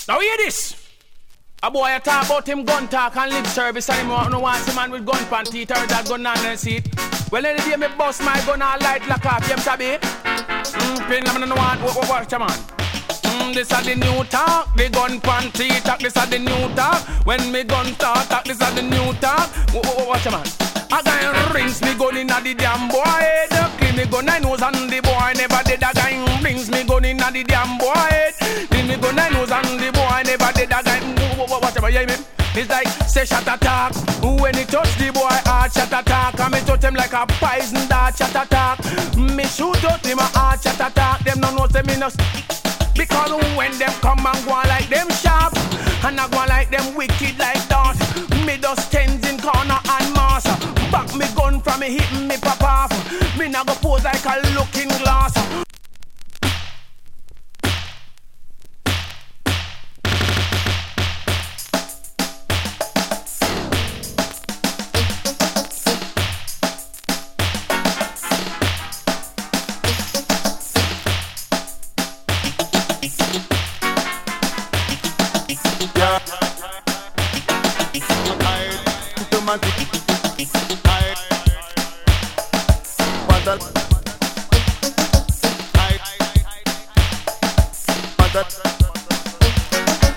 Now hear this. A boy I talk about him gun talk and lip service and him no want a man with gun pan teeth or that gun on the seat. Well, any day me bust my gun and light lock off, you sabi? Pin them no want watch a man. This are the new talk, the gun pan teeth talk. This are the new talk. When me gun talk, this are the new talk. Watch a man. A guy rings me gun inna the damn boy head. Clean me gun I nose and the boy never did. A guy rings me gun inna the damn boy head. Clean me gun I nose and the boy never did. A guy whatever you hear me. It's like say shot attack. When he touch the boy heart shot attack. And me touch him like a poison dart shot attack. Me shoot out him a heart shot attack. Them no know say me no. Because when them come and go like them sharp, and I go like them wicked like that. Me just tens in corner and mass. Back me gun from me hitting me pop off. Me nah go pose like a looking glass. That